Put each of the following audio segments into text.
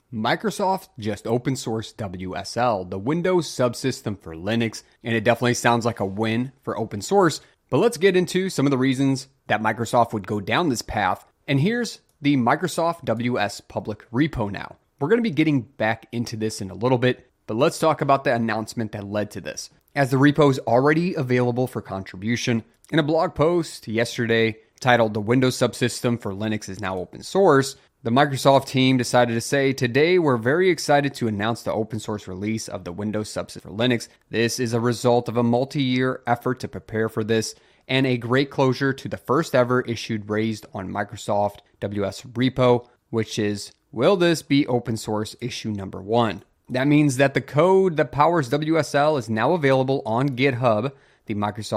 Microsoft just open sourced WSL, the Windows subsystem for Linux, and it definitely sounds like a win for open source. But let's get into some of the reasons that Microsoft would go down this path. And here's the Microsoft WS public repo now. We're going to be getting back into this in a little bit, but let's talk about the announcement that led to this. As the repo is already available for contribution, in a blog post yesterday titled "The Windows Subsystem for Linux is now open source," the Microsoft team decided to say, "Today, we're very excited to announce the open source release of the Windows subsystem for Linux. This is a result of a multi-year effort to prepare for this and a great closure to the first ever issue raised on Microsoft WS repo, which is, will this be open source issue number 1? That means that the code that powers WSL is now available on GitHub, the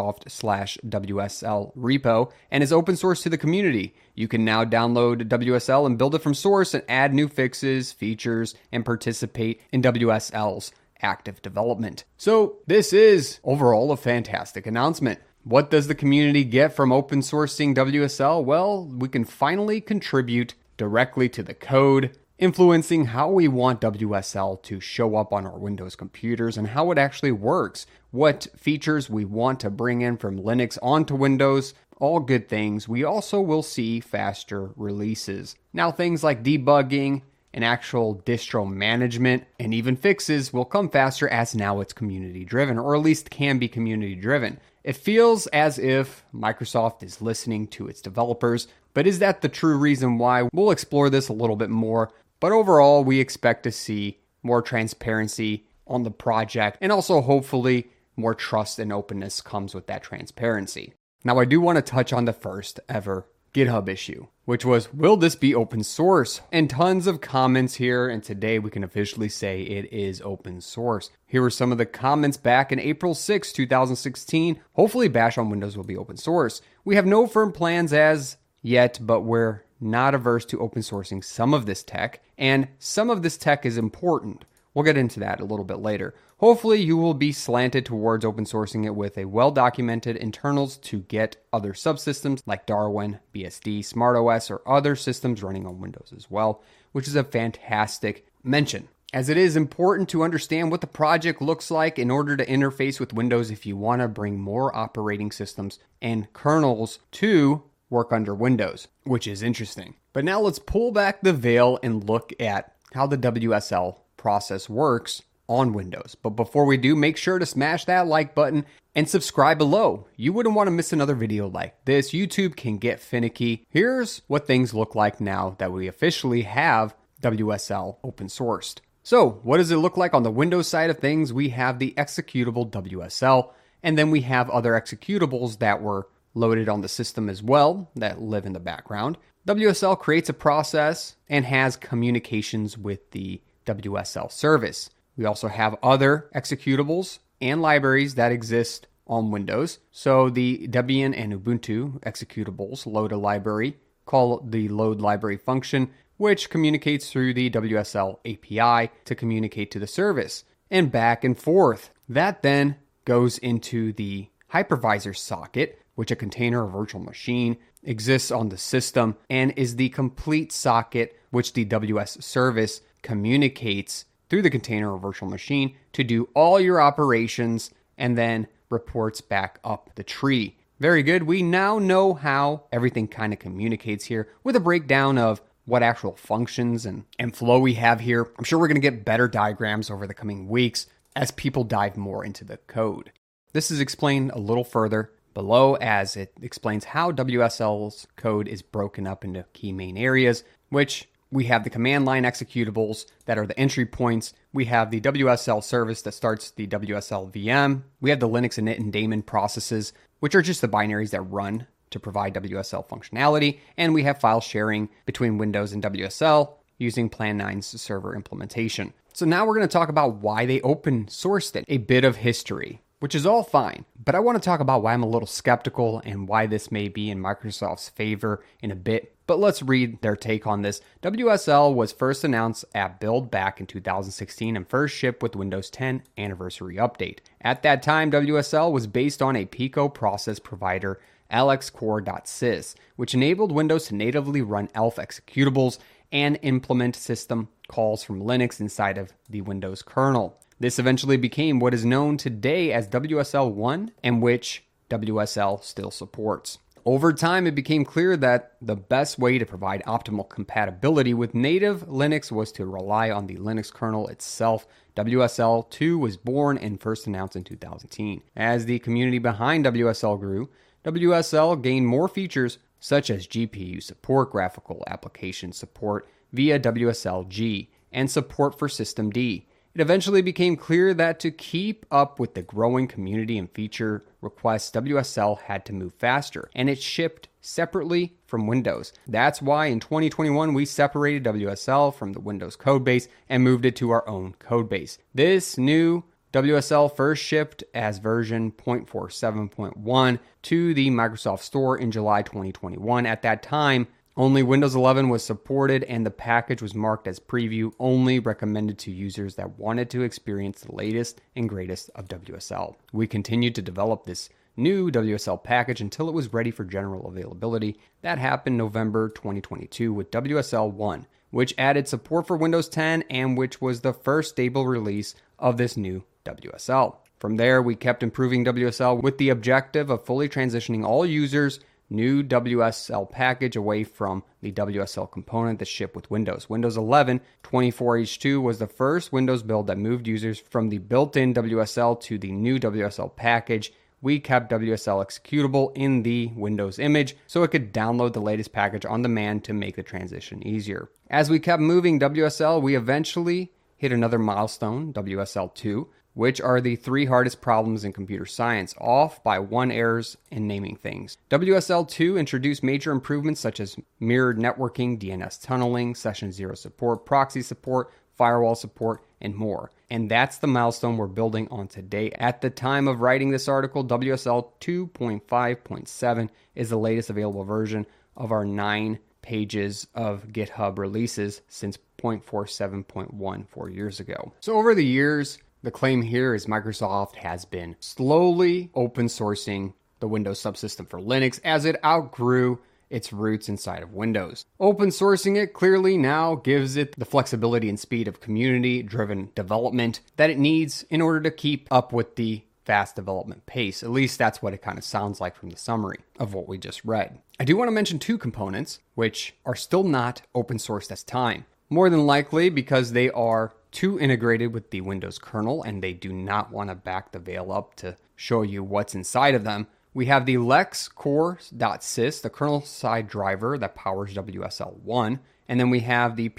Microsoft/WSL repo, and is open source to the community. You can now download WSL and build it from source and add new fixes, features, and participate in WSL's active development." So this is overall a fantastic announcement. What does the community get from open sourcing WSL? Well, we can finally contribute directly to the code, influencing how we want WSL to show up on our Windows computers and how it actually works, what features we want to bring in from Linux onto Windows, all good things. We also will see faster releases. Now, things like debugging and actual distro management and even fixes will come faster as now it's community driven, or at least can be community driven. It feels as if Microsoft is listening to its developers, but is that the true reason why? We'll explore this a little bit more. But overall, we expect to see more transparency on the project, and also hopefully more trust and openness comes with that transparency. Now, I do want to touch on the first ever GitHub issue, which was, will this be open source? And tons of comments here, and today we can officially say it is open source. Here were some of the comments back in April 6, 2016. Hopefully Bash on Windows will be open source. We have no firm plans as yet, but we're not averse to open sourcing some of this tech, and some of this tech is important. We'll get into that a little bit later. Hopefully you will be slanted towards open sourcing it with a well-documented internals to get other subsystems like Darwin, BSD, SmartOS, or other systems running on Windows as well, which is a fantastic mention, as it is important to understand what the project looks like in order to interface with Windows if you want to bring more operating systems and kernels to work under Windows, which is interesting. But now let's pull back the veil and look at how the WSL process works on Windows. But before we do, make sure to smash that like button and subscribe below. You wouldn't want to miss another video like this. YouTube can get finicky. Here's what things look like now that we officially have WSL open sourced. So what does it look like on the Windows side of things? We have the executable WSL, and then we have other executables that were loaded on the system as well that live in the background. WSL creates a process and has communications with the WSL service. We also have other executables and libraries that exist on Windows. So the Debian and Ubuntu executables load a library called the load library function, which communicates through the WSL API to communicate to the service and back and forth. That then goes into the hypervisor socket, which a container or virtual machine exists on the system and is the complete socket which the WS service communicates through the container or virtual machine to do all your operations and then reports back up the tree. Very good. We now know how everything kind of communicates here with a breakdown of what actual functions and flow we have here. I'm sure we're going to get better diagrams over the coming weeks as people dive more into the code. This is explained a little further below as it explains how WSL's code is broken up into key main areas, which we have the command line executables that are the entry points. We have the WSL service that starts the WSL VM. We have the Linux init and daemon processes, which are just the binaries that run to provide WSL functionality. And we have file sharing between Windows and WSL using Plan 9's server implementation. So now we're going to talk about why they open sourced it, a bit of history, which is all fine. But I want to talk about why I'm a little skeptical and why this may be in Microsoft's favor in a bit. But let's read their take on this. WSL was first announced at Build back in 2016 and first shipped with Windows 10 Anniversary Update. At that time, WSL was based on a Pico process provider, lxcore.sys, which enabled Windows to natively run ELF executables and implement system calls from Linux inside of the Windows kernel. This eventually became what is known today as WSL 1, and which WSL still supports. Over time, it became clear that the best way to provide optimal compatibility with native Linux was to rely on the Linux kernel itself. WSL 2 was born and first announced in 2010. As the community behind WSL grew, WSL gained more features such as GPU support, graphical application support via WSL-G, and support for systemd. It eventually became clear that to keep up with the growing community and feature requests, WSL had to move faster, and it shipped separately from Windows. That's why in 2021 we separated WSL from the Windows codebase and moved it to our own codebase. This new WSL first shipped as version 0.47.1 to the Microsoft Store in July 2021. At that time, only Windows 11 was supported, and the package was marked as preview only, recommended to users that wanted to experience the latest and greatest of WSL. We continued to develop this new WSL package until it was ready for general availability. That happened November 2022 with WSL 1, which added support for Windows 10 and which was the first stable release of this new WSL. From there, we kept improving WSL with the objective of fully transitioning all users new WSL package away from the WSL component that shipped with Windows. Windows 11 24H2 was the first Windows build that moved users from the built-in WSL to the new WSL package. We kept WSL executable in the Windows image so it could download the latest package on demand to make the transition easier. As we kept moving WSL, we eventually hit another milestone, WSL 2, which are the 3 hardest problems in computer science, off by 1 errors in naming things. WSL 2 introduced major improvements such as mirrored networking, DNS tunneling, session 0 support, proxy support, firewall support, and more. And that's the milestone we're building on today. At the time of writing this article, WSL 2.5.7 is the latest available version of our 9 pages of GitHub releases since 0.47.1 4 years ago. So over the years, the claim here is Microsoft has been slowly open sourcing the Windows subsystem for Linux as it outgrew its roots inside of Windows. Open sourcing it clearly now gives it the flexibility and speed of community-driven development that it needs in order to keep up with the fast development pace. At least that's what it kind of sounds like from the summary of what we just read. I do want to mention 2 components which are still not open sourced at this time. More than likely because they are too integrated with the Windows kernel and they do not want to back the veil up to show you what's inside of them. We have the lexcore.sys, the kernel side driver that powers WSL1, and then we have the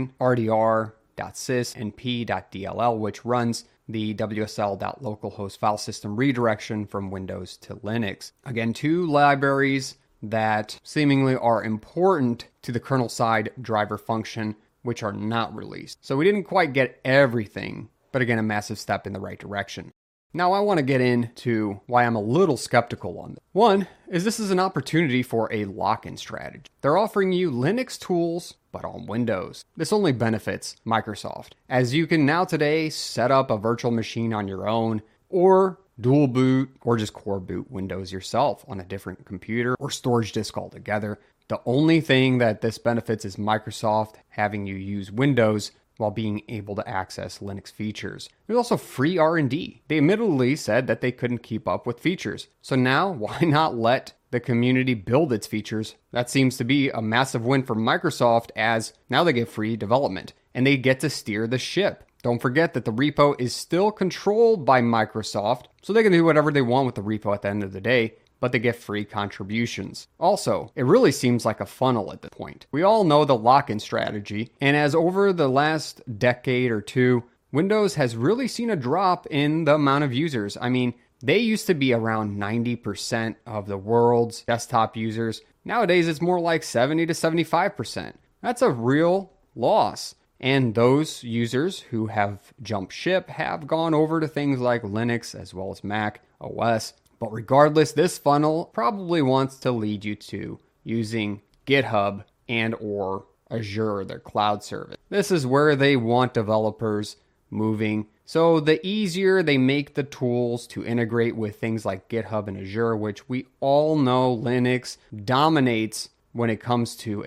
p9rdr.sys and p.dll, which runs the wsl.localhost file system redirection from Windows to Linux. Again, 2 libraries that seemingly are important to the kernel side driver function, which are not released. So we didn't quite get everything, but again, a massive step in the right direction. Now I want to get into why I'm a little skeptical on this. One is this is an opportunity for a lock-in strategy. They're offering you Linux tools, but on Windows. This only benefits Microsoft, as you can now today set up a virtual machine on your own, or dual boot, or just core boot Windows yourself on a different computer or storage disk altogether. The only thing that this benefits is Microsoft having you use Windows while being able to access Linux features. There's also free R&D. They admittedly said that they couldn't keep up with features. So now, why not let the community build its features? That seems to be a massive win for Microsoft, as now they get free development and they get to steer the ship. Don't forget that the repo is still controlled by Microsoft, so they can do whatever they want with the repo at the end of the day, but they get free contributions. Also, it really seems like a funnel at this point. We all know the lock-in strategy, and as over the last decade or two, Windows has really seen a drop in the amount of users. I mean, they used to be around 90% of the world's desktop users. Nowadays, it's more like 70 to 75%. That's a real loss. And those users who have jumped ship have gone over to things like Linux as well as Mac OS. But regardless, this funnel probably wants to lead you to using GitHub and or Azure, their cloud service. This is where they want developers moving. So the easier they make the tools to integrate with things like GitHub and Azure, which we all know Linux dominates when it comes to a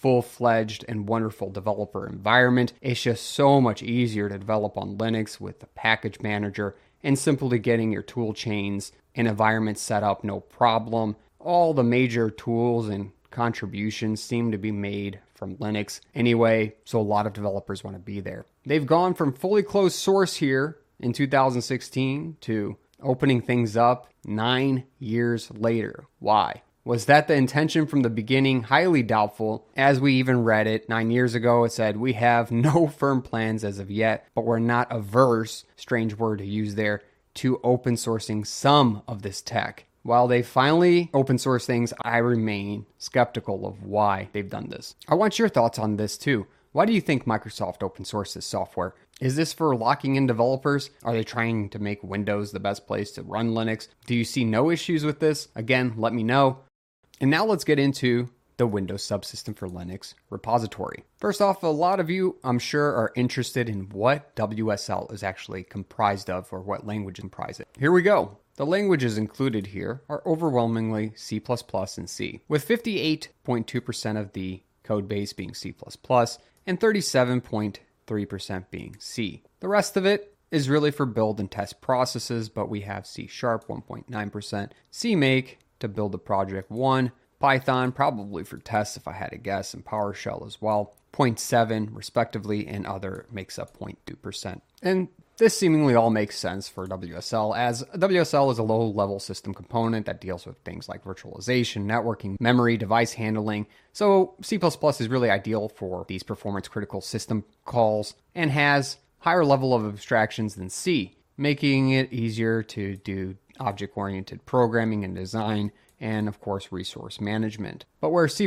full-fledged and wonderful developer environment. It's just so much easier to develop on Linux with the package manager and simply getting your tool chains and environment set up no problem. All the major tools and contributions seem to be made from Linux anyway, so a lot of developers want to be there. They've gone from fully closed source here in 2016 to opening things up 9 years later. Why? Was that the intention from the beginning? Highly doubtful. As we even read it 9 years ago, it said, we have no firm plans as of yet, but we're not averse, strange word to use there, to open sourcing some of this tech. While they finally open source things, I remain skeptical of why they've done this. I want your thoughts on this too. Why do you think Microsoft open sourced this software? Is this for locking in developers? Are they trying to make Windows the best place to run Linux? Do you see no issues with this? Again, let me know. And now let's get into the Windows Subsystem for Linux repository. First off, a lot of you, I'm sure, are interested in what WSL is actually comprised of or what language comprise it. Here we go. The languages included here are overwhelmingly C++ and C, with 58.2% of the code base being C++ and 37.3% being C. The rest of it is really for build and test processes, but we have C#, 1.9%, CMake to build the project 1, Python probably for tests if I had to guess, and PowerShell as well, 0.7 respectively, and other makes up 0.2%. And this seemingly all makes sense for WSL, as WSL is a low-level system component that deals with things like virtualization, networking, memory, device handling. So C++ is really ideal for these performance-critical system calls and has higher level of abstractions than C, making it easier to do object-oriented programming and design, and of course resource management. But where C++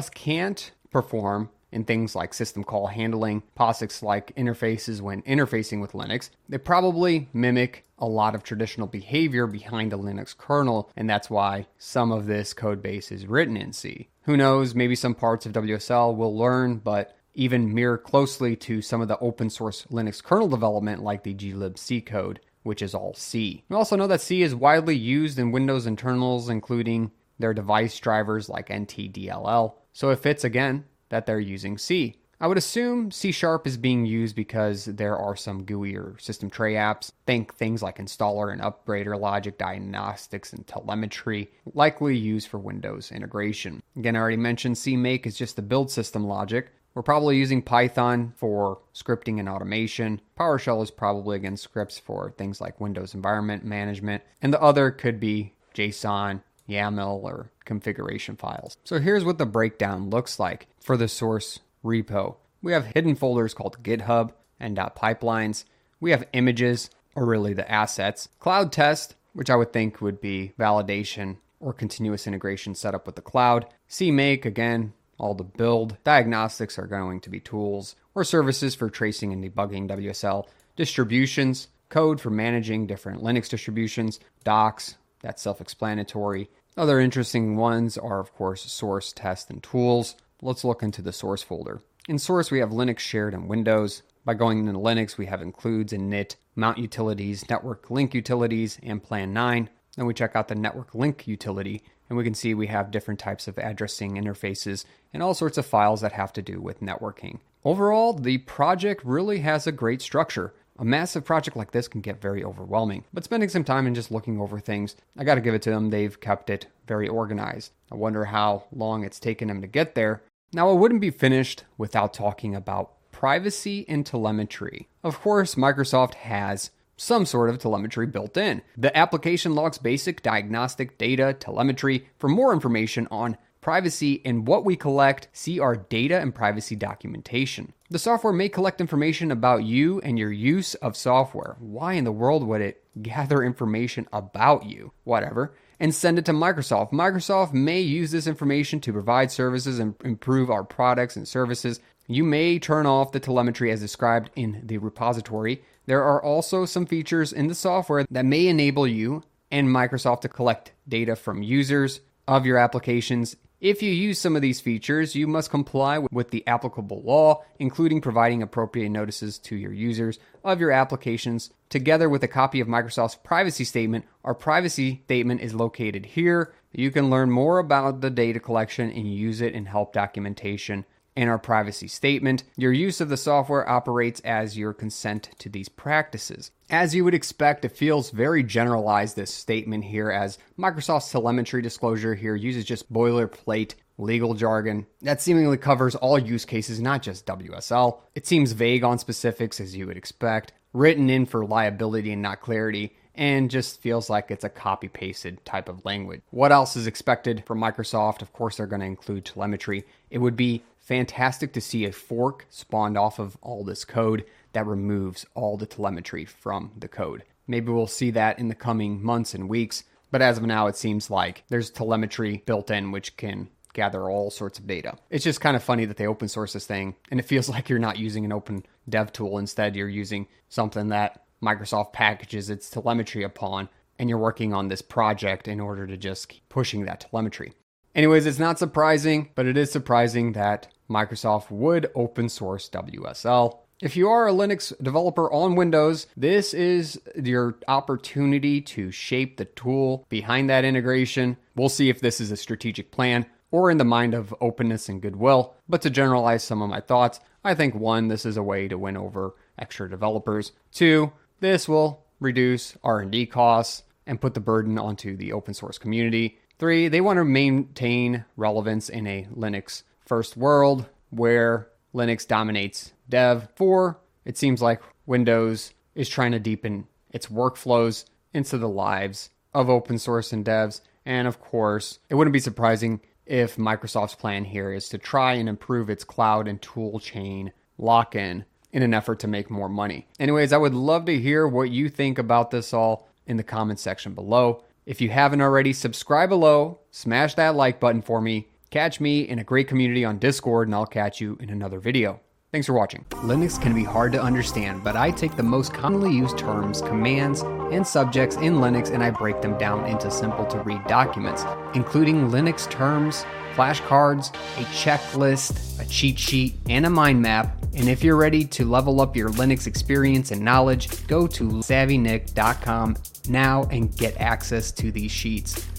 can't perform in things like system call handling, POSIX-like interfaces when interfacing with Linux, they probably mimic a lot of traditional behavior behind a Linux kernel, and that's why some of this code base is written in C. Who knows, maybe some parts of WSL will learn, but even mirror closely to some of the open source Linux kernel development like the glibc code, which is all C. We also know that C is widely used in Windows internals, including their device drivers like NTDLL, so it fits again that they're using C. I would assume C# is being used because there are some GUI or system tray apps, think things like installer and upgrader logic, diagnostics, and telemetry, likely used for Windows integration. Again, I already mentioned CMake is just the build system logic. We're probably using Python for scripting and automation. PowerShell is probably, again, scripts for things like Windows environment management. And the other could be JSON, YAML, or configuration files. So here's what the breakdown looks like for the source repo. We have hidden folders called GitHub and .pipelines. We have images, or really the assets. Cloud test, which I would think would be validation or continuous integration setup with the cloud. CMake, again, all the build. Diagnostics are going to be tools or services for tracing and debugging WSL. Distributions, code for managing different Linux distributions. Docs, that's self-explanatory. Other interesting ones are, of course, source, test, and tools. Let's look into the source folder. In source, we have Linux shared and Windows. By going into Linux, we have includes, init, mount utilities, network link utilities, and plan 9. Then we check out the network link utility, and we can see we have different types of addressing interfaces and all sorts of files that have to do with networking. Overall, the project really has a great structure. A massive project like this can get very overwhelming, but spending some time and just looking over things, I gotta give it to them, they've kept it very organized. I wonder how long it's taken them to get there. Now, I wouldn't be finished without talking about privacy and telemetry. Of course, Microsoft has some sort of telemetry built in. The application logs basic diagnostic data telemetry. For more information on privacy and what we collect, see our data and privacy documentation. The software may collect information about you and your use of software. Why in the world would it gather information about you? Whatever. And send it to Microsoft. Microsoft may use this information to provide services and improve our products and services. You may turn off the telemetry as described in the repository. There are also some features in the software that may enable you and Microsoft to collect data from users of your applications. If you use some of these features, you must comply with the applicable law, including providing appropriate notices to your users of your applications. Together with a copy of Microsoft's privacy statement, our privacy statement is located here. You can learn more about the data collection and use it in help documentation. and our privacy statement. Your use of the software operates as your consent to these practices. As you would expect, it feels very generalized, this statement here, as Microsoft's telemetry disclosure here uses just boilerplate legal jargon that seemingly covers all use cases, not just WSL. It seems vague on specifics, as you would expect, written in for liability and not clarity, and just feels like it's a copy-pasted type of language. What else is expected from Microsoft? Of course, they're going to include telemetry. It would be fantastic to see a fork spawned off of all this code that removes all the telemetry from the code. Maybe we'll see that in the coming months and weeks, but as of now, it seems like there's telemetry built in which can gather all sorts of data. It's just kind of funny that they open source this thing, and it feels like you're not using an open dev tool. Instead, you're using something that Microsoft packages its telemetry upon, and you're working on this project in order to just keep pushing that telemetry. Anyways, it's not surprising, but it is surprising that Microsoft would open source WSL. If you are a Linux developer on Windows, this is your opportunity to shape the tool behind that integration. We'll see if this is a strategic plan or in the mind of openness and goodwill. But to generalize some of my thoughts, I think 1, this is a way to win over extra developers. 2, this will reduce R&D costs and put the burden onto the open source community. 3, they want to maintain relevance in a Linux first world where Linux dominates dev. 4, it seems like Windows is trying to deepen its workflows into the lives of open source and devs. And of course, it wouldn't be surprising if Microsoft's plan here is to try and improve its cloud and tool chain lock-in in an effort to make more money. Anyways, I would love to hear what you think about this all in the comments section below. If you haven't already, subscribe below, smash that like button for me, catch me in a great community on Discord, and I'll catch you in another video. Thanks for watching. Linux can be hard to understand, but I take the most commonly used terms, commands, and subjects in Linux and I break them down into simple to read documents, including Linux terms, flashcards, a checklist, a cheat sheet, and a mind map. And if you're ready to level up your Linux experience and knowledge, go to savvynick.com now and get access to these sheets.